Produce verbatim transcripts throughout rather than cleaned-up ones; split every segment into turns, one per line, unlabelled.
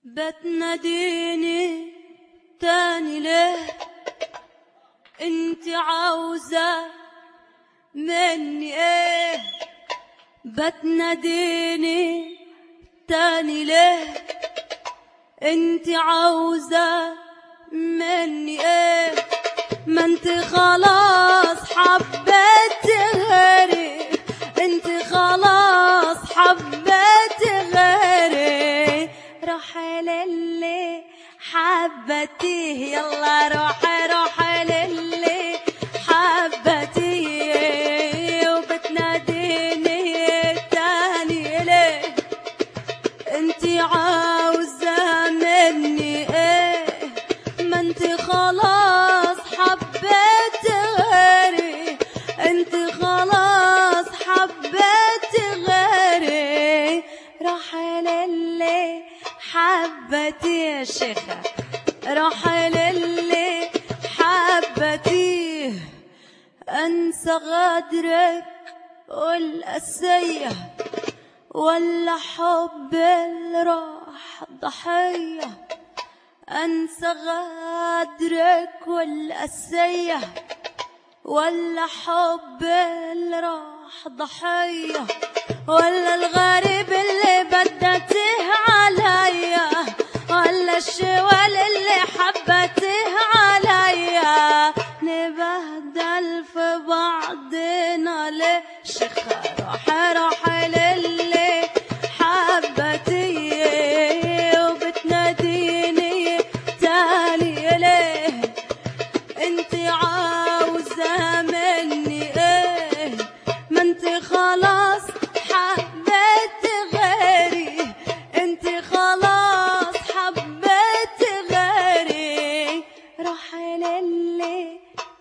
بتناديني تاني ليه؟ انت عاوزة مني ايه؟ بتناديني تاني ليه؟ انت عاوزة مني ايه؟ ما انت خلاص حبيت غيري، انت خلاص حبيت غيري. روحي للي حبتيه، يلا روحي روحي للي حبتيه. وبتناديني تاني ليه؟ انتي عاوزة مني ايه؟ ما انتي خلاص حبيت غيري، انتي خلاص حبيت غيري. روحي للي حبتي يا شيخة، روحي للي حبتيه. انسى غدرك والقسية ولا حب اللي راح ضحية؟ انسى غدرك والقسية ولا حب اللي راح ضحية؟ ولا الغريب اللي بدته عليا؟ ولا الشوال اللي حبته عليا؟ نبهدل في بعضنا ليه؟ شيخة روحي روحي للي حبتي. وبتناديني تاني ليه؟ انتي عاوزة مني ايه؟ ما انتي خلاص حبيت غيري، انتي خلاص حبيت غيري. روحي للي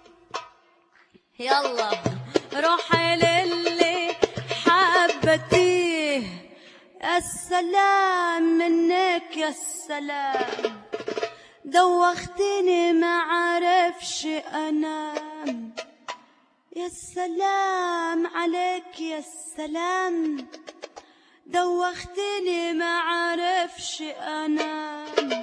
يلا روحي للي حبتيه. السلام منك يا السلام، دوختني ما عرفش انام. يا السلام عليك يا السلام، دوختني ما عرفش انام.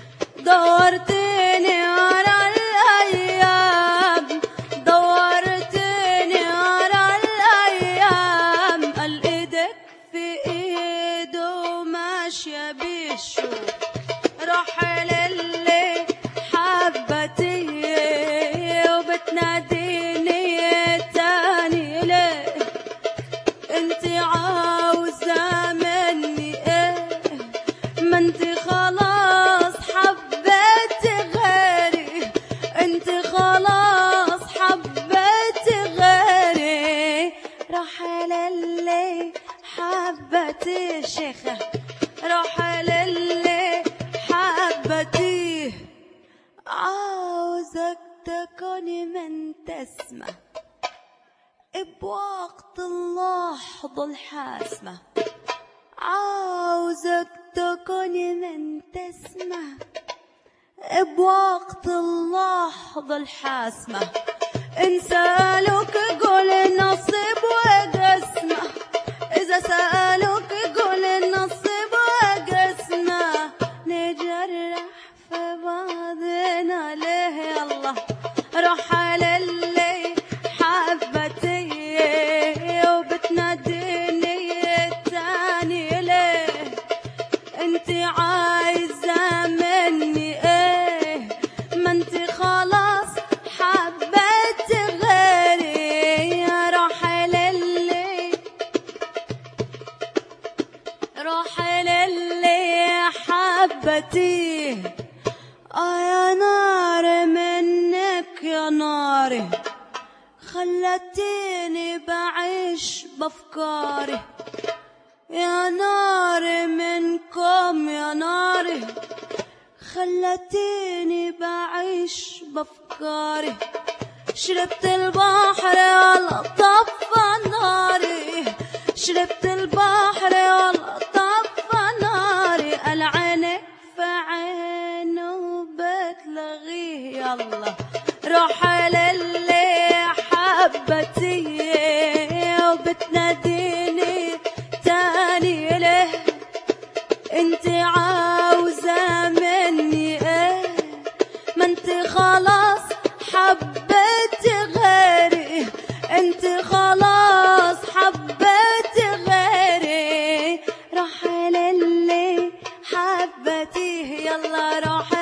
دورتني ورا الايام، دورتني ورا الايام. قال ايدك في ايده ماشيه بالشوق. روحي للي حبتي. وبتناديني تاني ليه؟ انتي عاوزة مني ايه؟ ما انتي خلاص حبيت غيري، انتي خلاص حبيت غيري. روحي للي حبتي شيخة، روحي للي حبتيه. عاوزك تكوني من تسمع بوقت اللحظة الحاسمة. عاوزك تكوني من تسمع بوقت اللحظة الحاسمة. إن سألوك قول نصيب وقسمة، إذا سألوك قول نصيب وقسمة. نجرح في بعضنا ليه؟ يلا روحي للي حبتي. وبتناديني تاني ليه؟ انتي عايزة مني ايه؟ ما انتي خلاص حبيت غيري. روحي للي روحي للي حبتي. اه يا نار منك يا ناري، خلتيني بعيش بافكاري. يا نار منكم يا ناري، خلتيني بعيش بافكاري. شربت البحر ولا طفى ناري، شربت البحر ولا طفى ناري. قال عينك في عينه بتلغيه. يلا روحي للي حبتي. وبتناديني تاني ليه؟ انت عاوزة حبيت غيري، انت خلاص حبيت غيري. رحل اللي حبتيه يلا روح